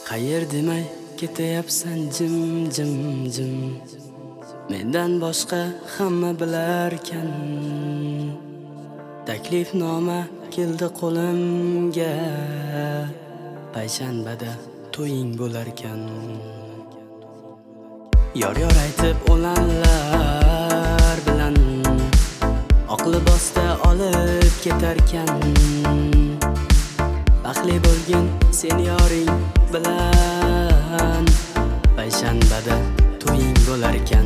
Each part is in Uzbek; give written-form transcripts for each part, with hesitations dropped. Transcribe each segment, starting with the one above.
Qayer demay ketayapsan jim jim jim. Mendan boshqa hamma bilarkan. Taklifnoma keldi qo'limga. Payshanbada to'ying bo'larkan. Yor aytib o'lanlar bilan oq libosda olib ketarkan. Baxtli bo'lgin sen yoring bilan. Payshanbada to'ying bo'larkan.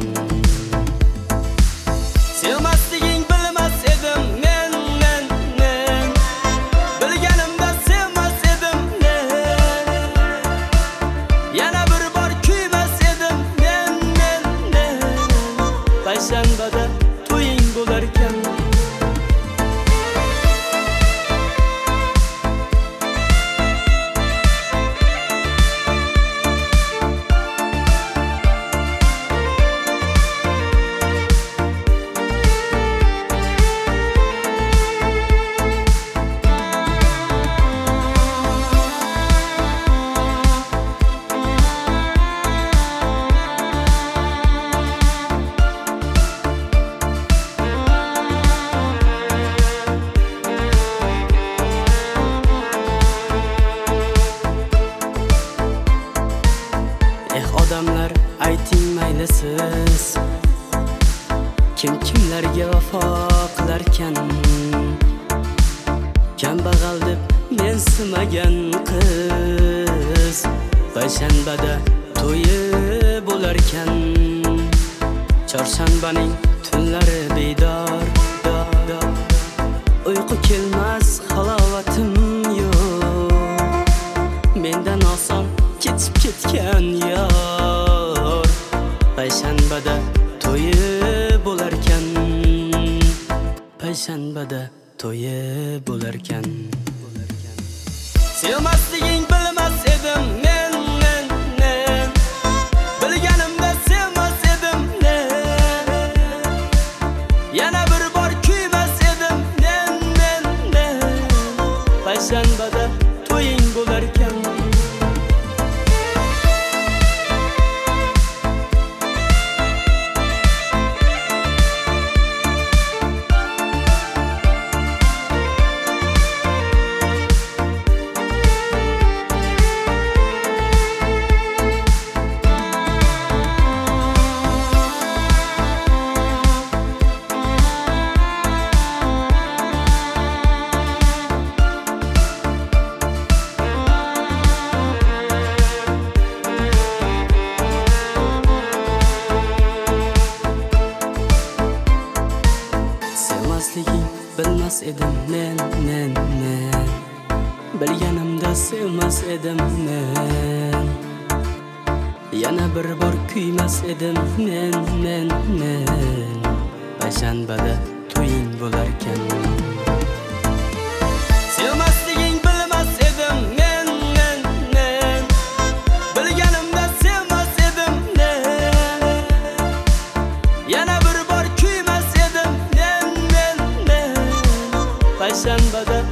Sevmasliging bilmas edim men. Bilganimda sevmas edim men. Yana bir bor kuymas edim men. Payshanbada to'ying bo'larkan. Odamlar ayting mayli siz, kimlarga vafo qilarkan. Kambag'al deb mensimagan qiz payshanbada to'yi bo'larkan. Chorshanbaning tunlari bedor, uyqu kelmas halovatim yo'q. Mendan oson ketib ketgan yor. Payshanbada to'yi bo'larkan. Payshanbada to'yi bo'larkan. Sevmasliging bilmas edim men. Bilganimda sevmas edim men. Yana bir bor kuymas edim men. Payshanbada to'ying bo'larkan. Sevmasliging bilmas edim men. Bilganimda sevmas edim men. Yana bir bor kuymas edim men. Payshanbada to'ying bo'larkan. Sevmasliging bilmas edim men. Bilganimda sevmas edim men. Yana bir bor kuymas edim men. Payshanbada